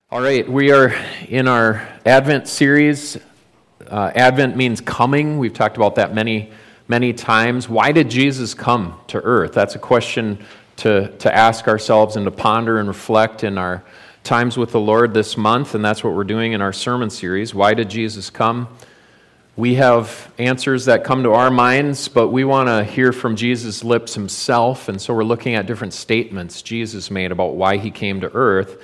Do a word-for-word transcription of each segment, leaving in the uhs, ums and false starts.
All right, we are in our Advent series. Uh, Advent means coming. We've talked about that many, many times. Why did Jesus come to earth? That's a question to, to ask ourselves and to ponder and reflect in our times with the Lord this month, and that's what we're doing in our sermon series. Why did Jesus come? We have answers that come to our minds, but we want to hear from Jesus' lips himself, and so we're looking at different statements Jesus made about why he came to earth.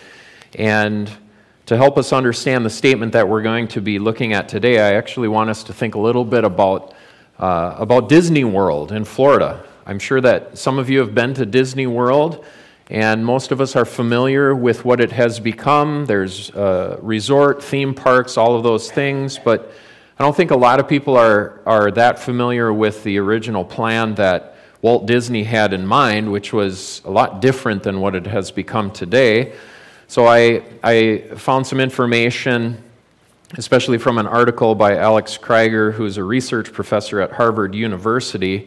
And to help us understand the statement that we're going to be looking at today, I actually want us to think a little bit about uh, about Disney World in Florida. I'm sure that some of you have been to Disney World, and most of us are familiar with what it has become. There's uh, resort, theme parks, all of those things, but I don't think a lot of people are, are that familiar with the original plan that Walt Disney had in mind, which was a lot different than what it has become today. So I, I found some information, especially from an article by Alex Krieger, who's a research professor at Harvard University.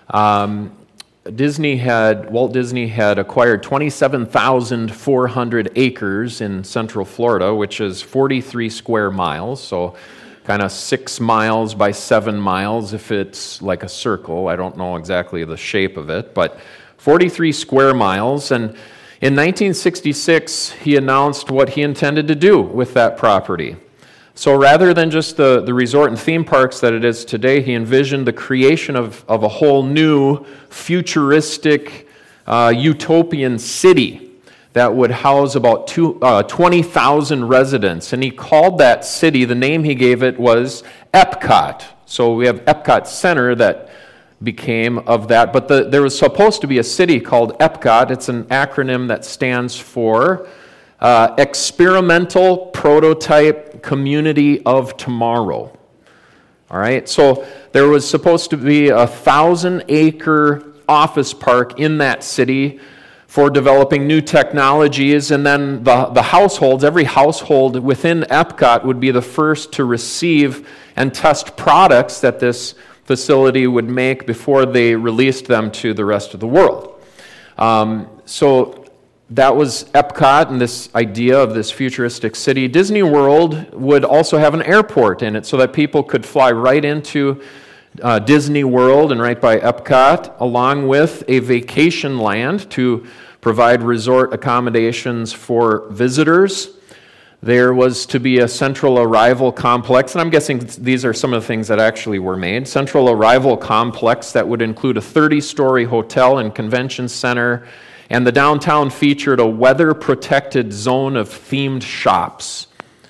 Um, Disney had, Walt Disney had acquired twenty-seven thousand four hundred acres in Central Florida, which is forty-three square miles, so kind of six miles by seven miles if it's like a circle. I don't know exactly the shape of it, but forty-three square miles. And in nineteen sixty-six, he announced what he intended to do with that property. So rather than just the, the resort and theme parks that it is today, he envisioned the creation of, of a whole new, futuristic, uh, utopian city that would house about two, uh, twenty thousand residents. And he called that city, the name he gave it was Epcot. So we have Epcot Center that became of that, but the, there was supposed to be a city called Epcot. It's an acronym that stands for uh, Experimental Prototype Community of Tomorrow. All right, so there was supposed to be a thousand acre office park in that city for developing new technologies, and then the, the households, every household within Epcot would be the first to receive and test products that this facility would make before they released them to the rest of the world. Um, so that was Epcot and this idea of this futuristic city. Disney World would also have an airport in it so that people could fly right into uh, Disney World and right by Epcot, along with a vacation land to provide resort accommodations for visitors. There was to be a central arrival complex, and I'm guessing these are some of the things that actually were made. Central arrival complex that would include a thirty-story hotel and convention center, and the downtown featured a weather-protected zone of themed shops.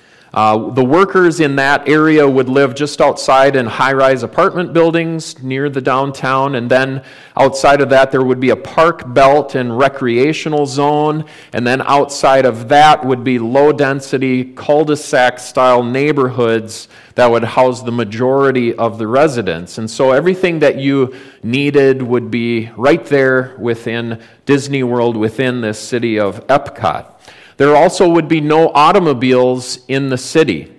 Uh, the workers in that area would live just outside in high-rise apartment buildings near the downtown, and then outside of that there would be a park belt and recreational zone, and then outside of that would be low-density cul-de-sac-style neighborhoods that would house the majority of the residents. And so everything that you needed would be right there within Disney World, within this city of Epcot. There also would be no automobiles in the city.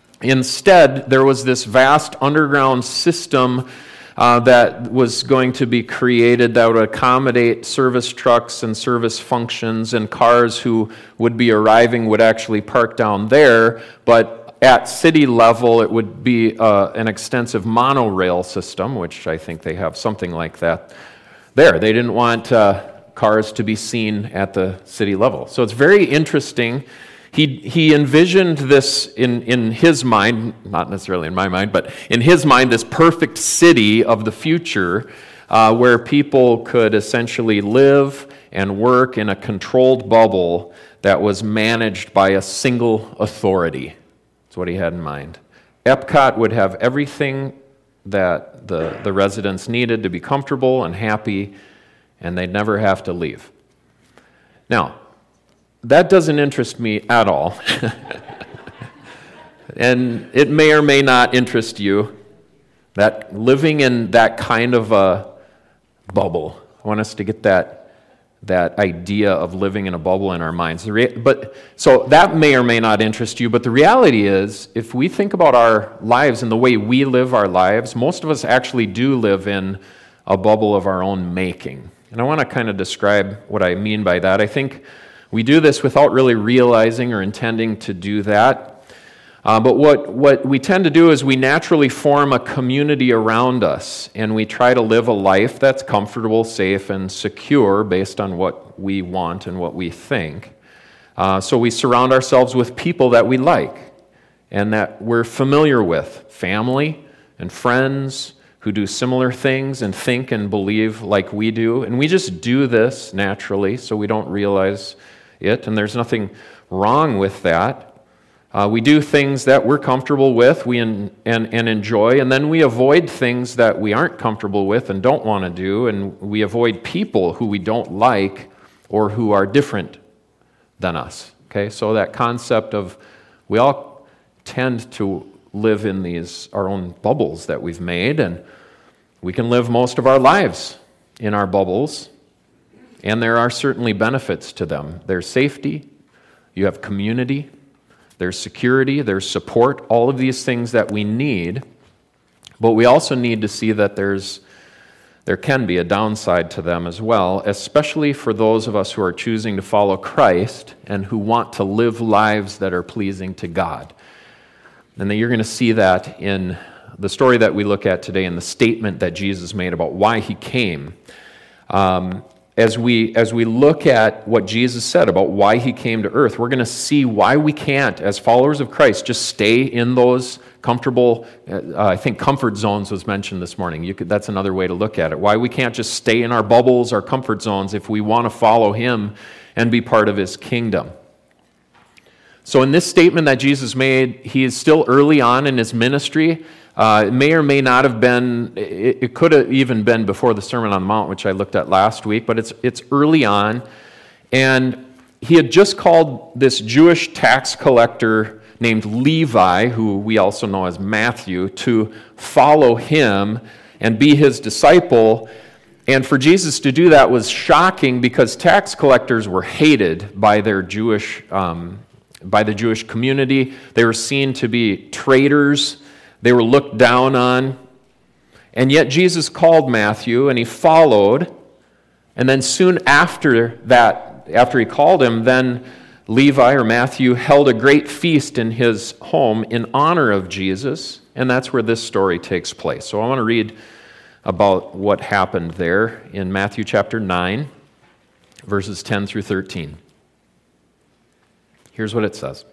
Instead, there was this vast underground system uh, that was going to be created that would accommodate service trucks and service functions, and cars who would be arriving would actually park down there, but at city level it would be uh, an extensive monorail system, which I think they have something like that there. They didn't want Uh, cars to be seen at the city level. So it's very interesting. He he envisioned this in, in his mind, not necessarily in my mind, but in his mind, this perfect city of the future uh, where people could essentially live and work in a controlled bubble that was managed by a single authority. That's what he had in mind. Epcot would have everything that the, the residents needed to be comfortable and happy, and they'd never have to leave. Now, that doesn't interest me at all. And it may or may not interest you, that living in that kind of a bubble. I want us to get that, that idea of living in a bubble in our minds. But so that may or may not interest you, but the reality is, if we think about our lives and the way we live our lives, most of us actually do live in a bubble of our own making. And I want to kind of describe what I mean by that. I think We do this without really realizing or intending to do that. Uh, but what, what we tend to do is we naturally form a community around us, and we try to live a life that's comfortable, safe, and secure based on what we want and what we think. Uh, so we surround ourselves with people that we like and that we're familiar with, family and friends who do similar things and think and believe like we do. And we just do this naturally, so we don't realize it, and there's nothing wrong with that. Uh, we do things that we're comfortable with we en- and, and enjoy, and then we avoid things that we aren't comfortable with and don't want to do, and we avoid people who we don't like or who are different than us. Okay, so that concept of we all tend to live in these our own bubbles that we've made, and we can live most of our lives in our bubbles, and there are certainly benefits to them. There's safety, you have community, there's security, there's support, all of these things that we need, but we also need to see that there's there can be a downside to them as well, especially for those of us who are choosing to follow Christ and who want to live lives that are pleasing to God. And then you're going to see that in the story that we look at today and the statement that Jesus made about why he came. Um, As we as we look at what Jesus said about why he came to earth, we're going to see why we can't, as followers of Christ, just stay in those comfortable, uh, I think comfort zones was mentioned this morning. You could, that's another way to look at it. Why we can't just stay in our bubbles, our comfort zones, if we want to follow him and be part of his kingdom. So in this statement that Jesus made, he is still early on in his ministry. Uh, it may or may not have been, it, it could have even been before the Sermon on the Mount, which I looked at last week, but it's it's early on. And he had just called this Jewish tax collector named Levi, who we also know as Matthew, to follow him and be his disciple. And for Jesus to do that was shocking because tax collectors were hated by their Jewish, um, by the Jewish community. They were seen to be traitors. They were looked down on. And yet Jesus called Matthew and he followed. And then soon after that, after he called him, then Levi or Matthew held a great feast in his home in honor of Jesus. And that's where this story takes place. So I want to read about what happened there in Matthew chapter nine, verses ten through thirteen. Here's what it says.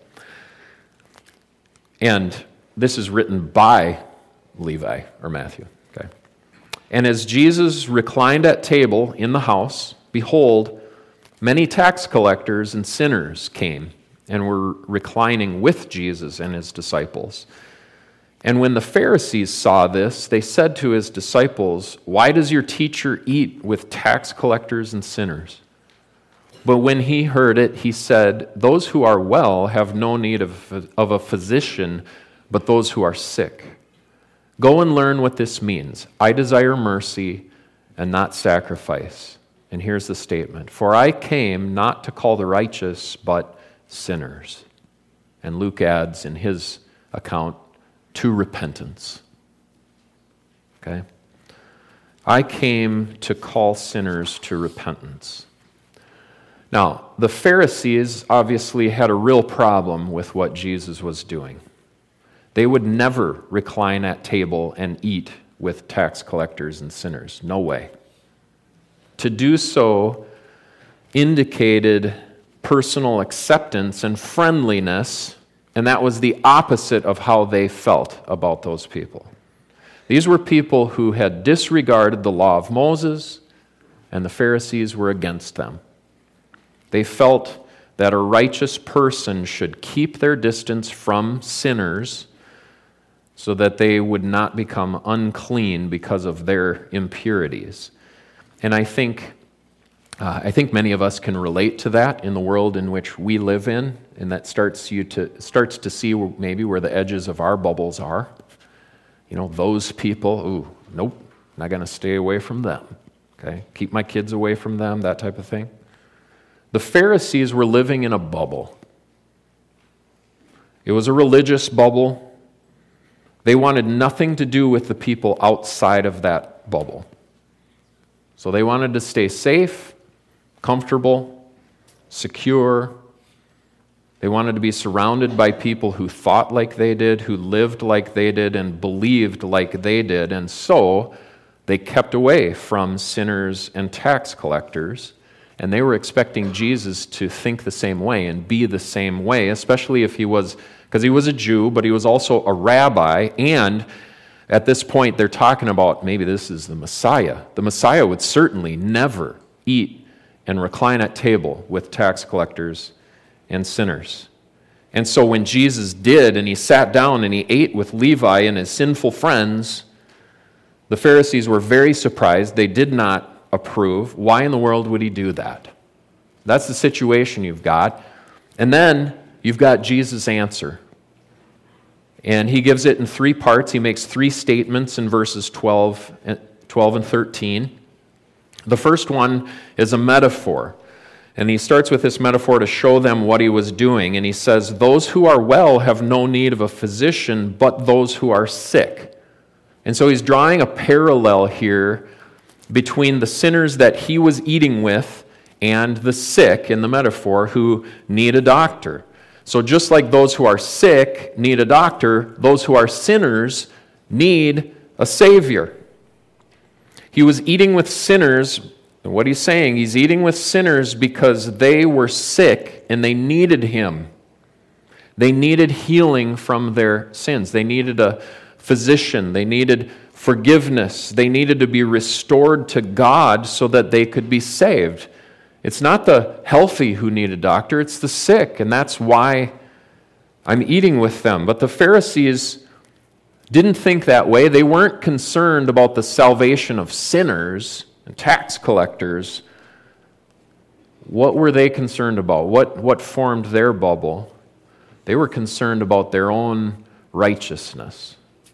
And this is written by Levi or Matthew. Okay. And as Jesus reclined at table in the house, behold, many tax collectors and sinners came and were reclining with Jesus and his disciples. And when the Pharisees saw this, they said to his disciples, "Why does your teacher eat with tax collectors and sinners?" But when he heard it, he said, "Those who are well have no need of, of a physician, but those who are sick. Go and learn what this means. I desire mercy and not sacrifice." And here's the statement. "For I came not to call the righteous, but sinners." And Luke adds in his account, "to repentance." Okay? I came to call sinners to repentance. Now, the Pharisees obviously had a real problem with what Jesus was doing. They would never recline at table and eat with tax collectors and sinners. No way. To do so indicated personal acceptance and friendliness, and that was the opposite of how they felt about those people. These were people who had disregarded the law of Moses, and the Pharisees were against them. They felt that a righteous person should keep their distance from sinners so that they would not become unclean because of their impurities. And I think uh, I think many of us can relate to that in the world in which we live in, and that starts you to starts to see maybe where the edges of our bubbles are. You know, those people, ooh, nope, not going to stay away from them. Okay, keep my kids away from them, that type of thing. The Pharisees were living in a bubble. It was a religious bubble. They wanted nothing to do with the people outside of that bubble. So they wanted to stay safe, comfortable, secure. They wanted to be surrounded by people who thought like they did, who lived like they did, and believed like they did. And so they kept away from sinners and tax collectors. And they were expecting Jesus to think the same way and be the same way, especially if he was, because he was a Jew, but he was also a rabbi. And at this point, they're talking about maybe this is the Messiah. The Messiah would certainly never eat and recline at table with tax collectors and sinners. And so when Jesus did, and he sat down and he ate with Levi and his sinful friends, the Pharisees were very surprised. They did not approve. Why in the world would he do that? That's the situation you've got. And then you've got Jesus' answer. And he gives it in three parts. He makes three statements in verses twelve and thirteen. The first one is a metaphor. And he starts with this metaphor to show them what he was doing. And he says, those who are well have no need of a physician, but those who are sick. And so he's drawing a parallel here between the sinners that he was eating with and the sick, in the metaphor, who need a doctor. So just like those who are sick need a doctor, those who are sinners need a Savior. He was eating with sinners. And what he's saying, he's eating with sinners because they were sick and they needed him. They needed healing from their sins. They needed a physician. They needed forgiveness. They needed to be restored to God so that they could be saved. It's not the healthy who need a doctor, it's the sick, and that's why I'm eating with them. But the Pharisees didn't think that way. They weren't concerned about the salvation of sinners and tax collectors. What were they concerned about? What, what formed their bubble? They were concerned about their own righteousness.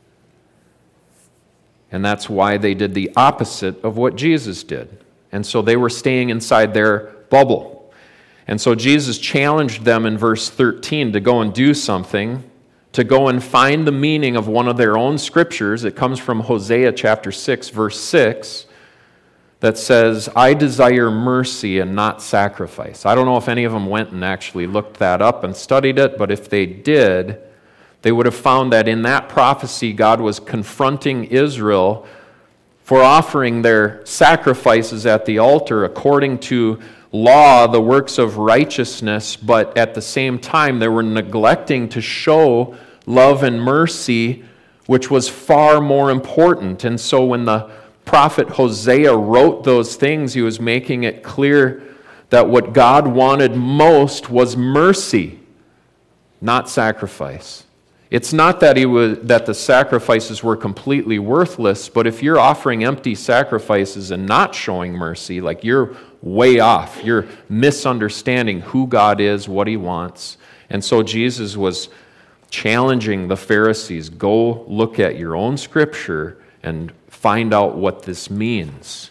And that's why they did the opposite of what Jesus did. And so they were staying inside their bubble. And so Jesus challenged them in verse thirteen to go and do something, to go and find the meaning of one of their own scriptures. It comes from Hosea chapter six, verse six, that says, I desire mercy and not sacrifice. I don't know if any of them went and actually looked that up and studied it, but if they did, they would have found that in that prophecy, God was confronting Israel for offering their sacrifices at the altar according to law, the works of righteousness, but at the same time they were neglecting to show love and mercy, which was far more important. And so when the prophet Hosea wrote those things, he was making it clear that what God wanted most was mercy, not sacrifice. It's not that he was, that the sacrifices were completely worthless, but if you're offering empty sacrifices and not showing mercy, like you're way off. You're misunderstanding who God is, what he wants. And so Jesus was challenging the Pharisees, go look at your own scripture and find out what this means.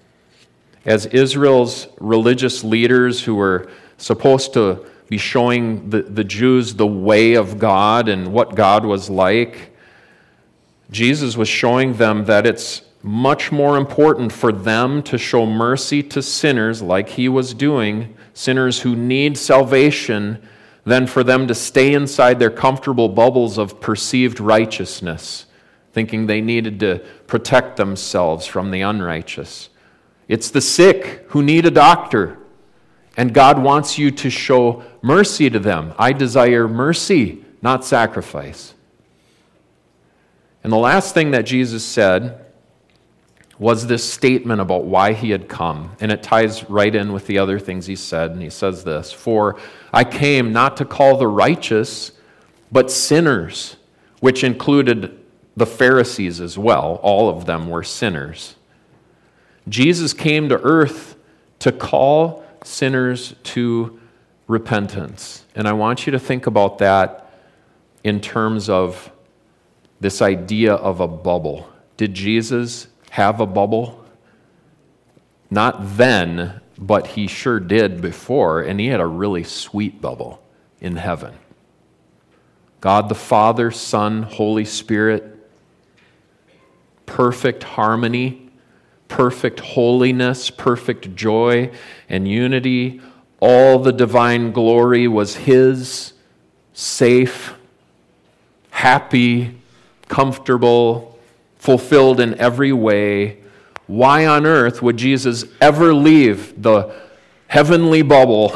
As Israel's religious leaders who were supposed to be showing the, the Jews the way of God and what God was like, Jesus was showing them that it's much more important for them to show mercy to sinners like he was doing, sinners who need salvation, than for them to stay inside their comfortable bubbles of perceived righteousness, thinking they needed to protect themselves from the unrighteous. It's the sick who need a doctor, and God wants you to show mercy to them. I desire mercy, not sacrifice. And the last thing that Jesus said was this statement about why he had come. And it ties right in with the other things he said. And he says this, "For I came not to call the righteous, but sinners," which included the Pharisees as well. All of them were sinners. Jesus came to earth to call sinners to repentance. And I want you to think about that in terms of this idea of a bubble. Did Jesus have a bubble? Not then, but he sure did before, and he had a really sweet bubble in heaven. God the Father, Son, Holy Spirit, perfect harmony, perfect holiness, perfect joy and unity, All the divine glory was his, safe, happy, comfortable, fulfilled in every way. Why on earth would Jesus ever leave the heavenly bubble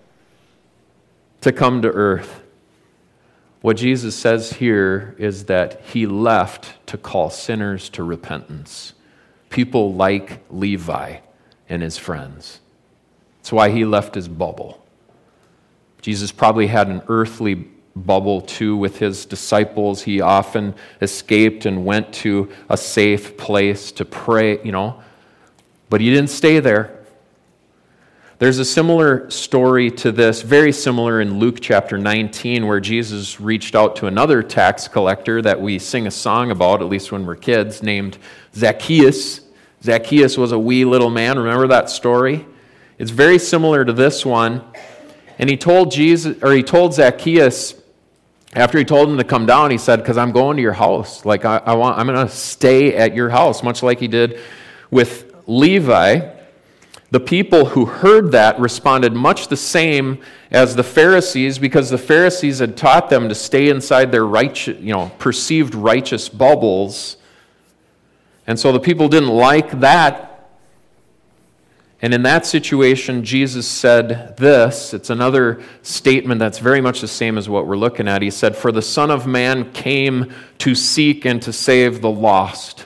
to come to earth? What Jesus says here is that he left to call sinners to repentance. People like Levi and his friends. That's why he left his bubble. Jesus probably had an earthly bubble too with his disciples. He often escaped and went to a safe place to pray, you know, but he didn't stay there. There's a similar story to this, very similar in Luke chapter nineteen, where Jesus reached out to another tax collector that we sing a song about, at least when we're kids, named Zacchaeus. Zacchaeus was a wee little man. Remember that story? It's very similar to this one. And he told Jesus, or he told Zacchaeus, after he told him to come down, he said, because I'm going to your house. Like I, I want, I'm going to stay at your house, much like he did with Levi. The people who heard that responded much the same as the Pharisees, because the Pharisees had taught them to stay inside their righteous, you know, perceived righteous bubbles. And so the people didn't like that. And in that situation, Jesus said this. It's another statement that's very much the same as what we're looking at. He said, "For the Son of Man came to seek and to save the lost."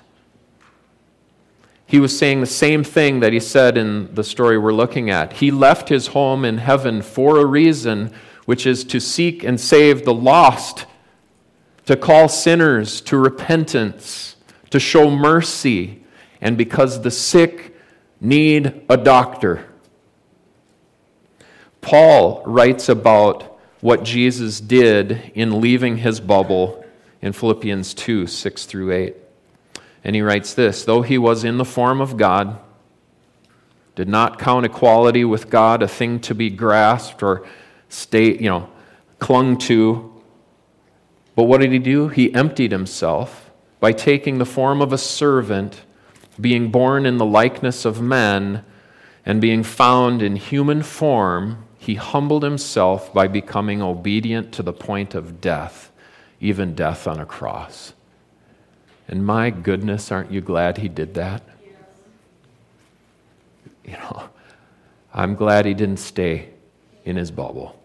He was saying the same thing that he said in the story we're looking at. He left his home in heaven for a reason, which is to seek and save the lost, to call sinners to repentance, to show mercy, and because the sick need a doctor. Paul writes about what Jesus did in leaving his bubble in Philippians two, six through eight. And he writes this, "Though he was in the form of God, did not count equality with God a thing to be grasped or stay, you know, clung to. But what did he do? He emptied himself by taking the form of a servant, being born in the likeness of men, and being found in human form, he humbled himself by becoming obedient to the point of death, even death on a cross." And my goodness, aren't you glad he did that? You know, I'm glad he didn't stay in his bubble.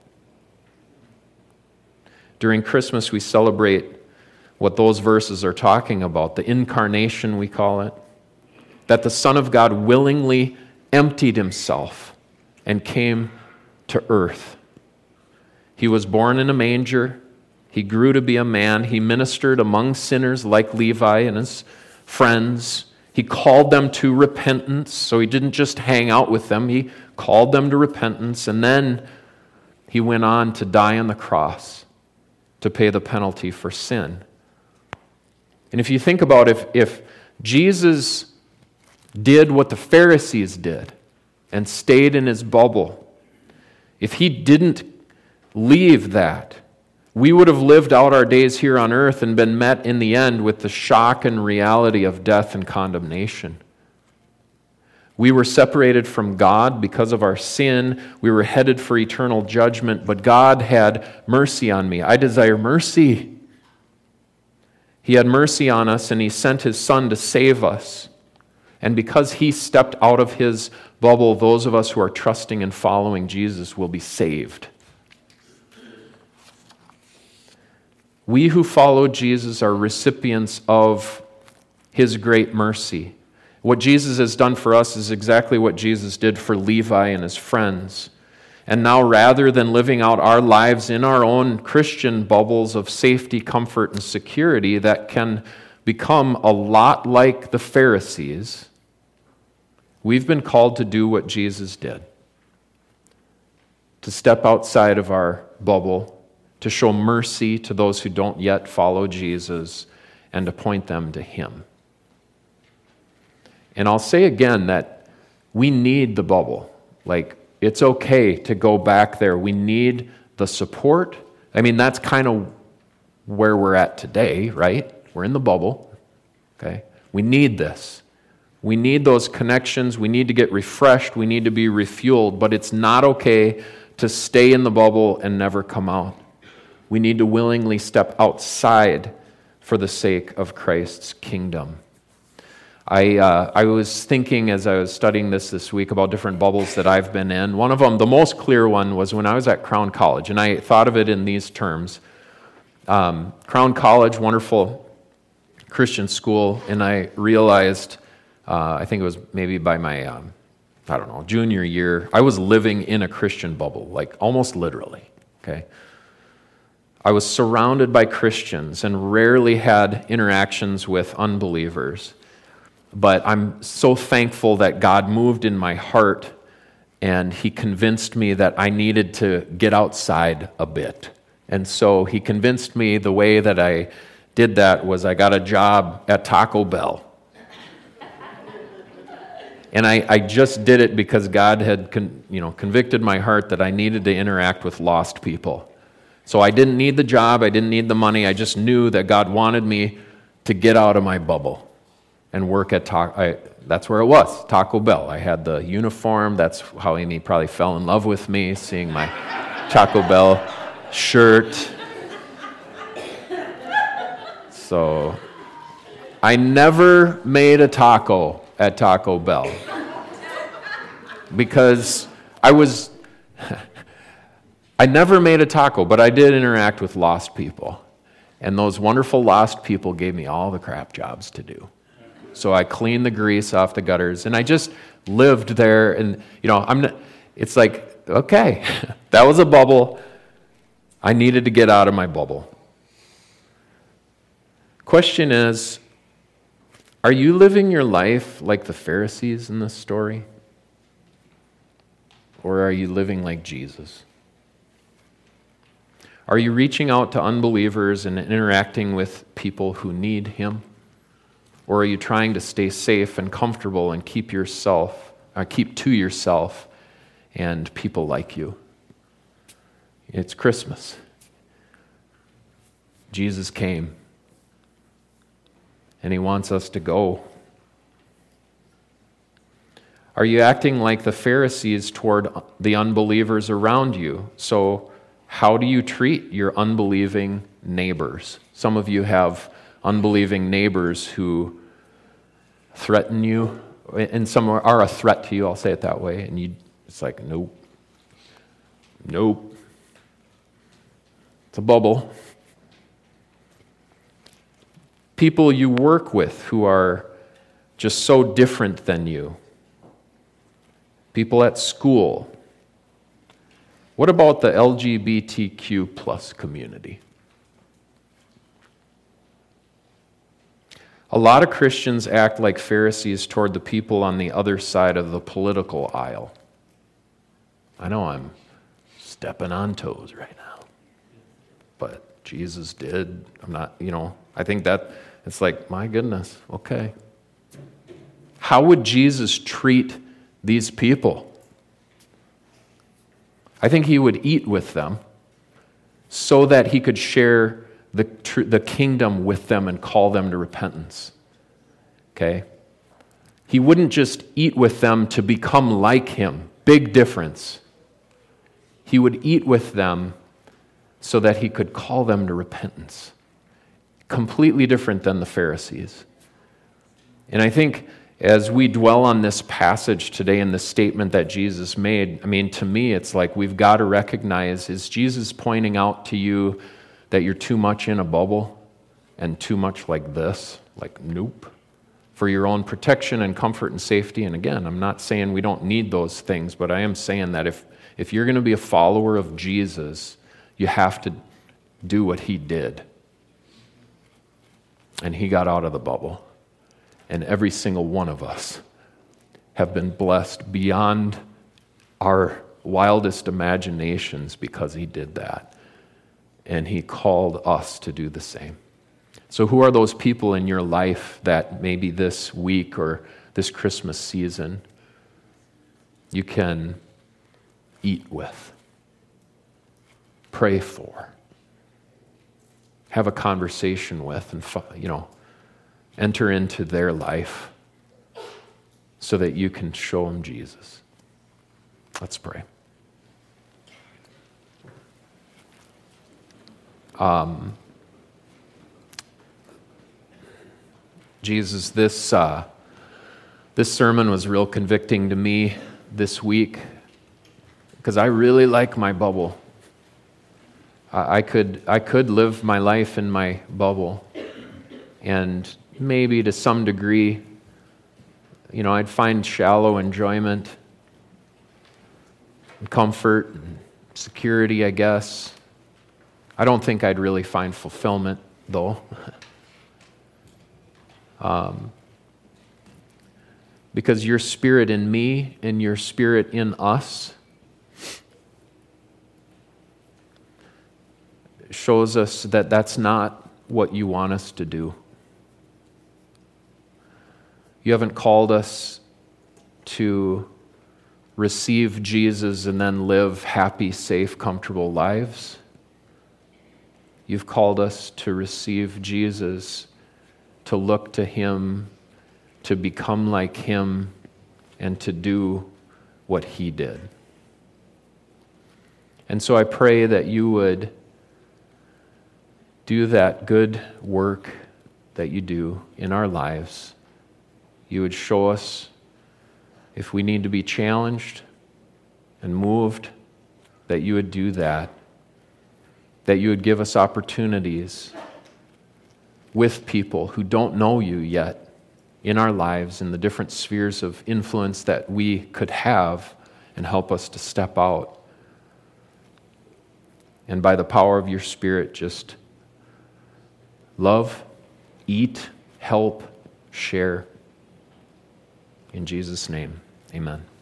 During Christmas, we celebrate what those verses are talking about, the incarnation, we call it, that the Son of God willingly emptied himself and came to earth. He was born in a manger. He grew to be a man. He ministered among sinners like Levi and his friends. He called them to repentance, so he didn't just hang out with them. He called them to repentance, and then he went on to die on the cross to pay the penalty for sin. And if you think about it, if, if Jesus did what the Pharisees did and stayed in his bubble, if he didn't leave that, we would have lived out our days here on earth and been met in the end with the shock and reality of death and condemnation. We were separated from God because of our sin. We were headed for eternal judgment, but God had mercy on me. I desire mercy. He had mercy on us, and he sent his Son to save us. And because he stepped out of his bubble, those of us who are trusting and following Jesus will be saved. We who follow Jesus are recipients of his great mercy. What Jesus has done for us is exactly what Jesus did for Levi and his friends. And now, rather than living out our lives in our own Christian bubbles of safety, comfort, and security that can become a lot like the Pharisees, we've been called to do what Jesus did. To step outside of our bubble, to show mercy to those who don't yet follow Jesus, and to point them to him. And I'll say again that we need the bubble. Like, it's okay to go back there. We need the support. I mean, that's kind of where we're at today, right? We're in the bubble, okay? We need this. We need those connections. We need to get refreshed. We need to be refueled. But it's not okay to stay in the bubble and never come out. We need to willingly step outside for the sake of Christ's kingdom. I uh, I was thinking as I was studying this this week about different bubbles that I've been in. One of them, the most clear one, was when I was at Crown College, and I thought of it in these terms. Um, Crown College, wonderful Christian school, and I realized, uh, I think it was maybe by my, um, I don't know, junior year, I was living in a Christian bubble, like almost literally, okay? I was surrounded by Christians and rarely had interactions with unbelievers. But I'm so thankful that God moved in my heart and He convinced me that I needed to get outside a bit. And so He convinced me the way that I did that was I got a job at Taco Bell. And I, I just did it because God had con, you know, convicted my heart that I needed to interact with lost people. So I didn't need the job, I didn't need the money, I just knew that God wanted me to get out of my bubble and work at Taco. That's where it was, Taco Bell. I had the uniform. That's how Amy probably fell in love with me, seeing my Taco Bell shirt. So I never made a taco at Taco Bell because I was, I never made a taco, but I did interact with lost people. And those wonderful lost people gave me all the crap jobs to do. So I cleaned the grease off the gutters, and I just lived there. And you know, I'm. Not, it's like, okay, that was a bubble. I needed to get out of my bubble. Question is, are you living your life like the Pharisees in this story, or are you living like Jesus? Are you reaching out to unbelievers and interacting with people who need Him? Or are you trying to stay safe and comfortable and keep yourself, uh, keep to yourself and people like you? It's Christmas. Jesus came, and He wants us to go. Are you acting like the Pharisees toward the unbelievers around you? So how do you treat your unbelieving neighbors? Some of you have unbelieving neighbors who threaten you, and some are a threat to you, I'll say it that way, and you, it's like, nope, nope, it's a bubble. People you work with who are just so different than you. People at school. What about the L G B T Q plus community? A lot of Christians act like Pharisees toward the people on the other side of the political aisle. I know I'm stepping on toes right now, but Jesus did. I'm not, you know, I think that it's like, my goodness, okay. How would Jesus treat these people? I think He would eat with them so that He could share the, tr- the kingdom with them and call them to repentance. Okay? He wouldn't just eat with them to become like Him. Big difference. He would eat with them so that He could call them to repentance. Completely different than the Pharisees. And I think as we dwell on this passage today and the statement that Jesus made, I mean, to me, it's like we've got to recognize, is Jesus pointing out to you that you're too much in a bubble and too much like this? Like, nope. For your own protection and comfort and safety. And again, I'm not saying we don't need those things, but I am saying that if, if you're going to be a follower of Jesus, you have to do what He did. And He got out of the bubble. And every single one of us have been blessed beyond our wildest imaginations because He did that. And He called us to do the same. So who are those people in your life that maybe this week or this Christmas season you can eat with, pray for, have a conversation with, and, you know, enter into their life so that you can show them Jesus. Let's pray. Um, Jesus, this uh, this sermon was real convicting to me this week because I really like my bubble. I, I could I could live my life in my bubble, and maybe to some degree, you know, I'd find shallow enjoyment and comfort and security, I guess. I don't think I'd really find fulfillment, though. um, because your Spirit in me and your Spirit in us shows us that that's not what you want us to do. You haven't called us to receive Jesus and then live happy, safe, comfortable lives. You've called us to receive Jesus, to look to Him, to become like Him, and to do what He did. And so I pray that you would do that good work that you do in our lives. You would show us if we need to be challenged and moved, that you would do that. That you would give us opportunities with people who don't know you yet in our lives, in the different spheres of influence that we could have, and help us to step out. And by the power of your Spirit, just love, eat, help, share. In Jesus' name, amen.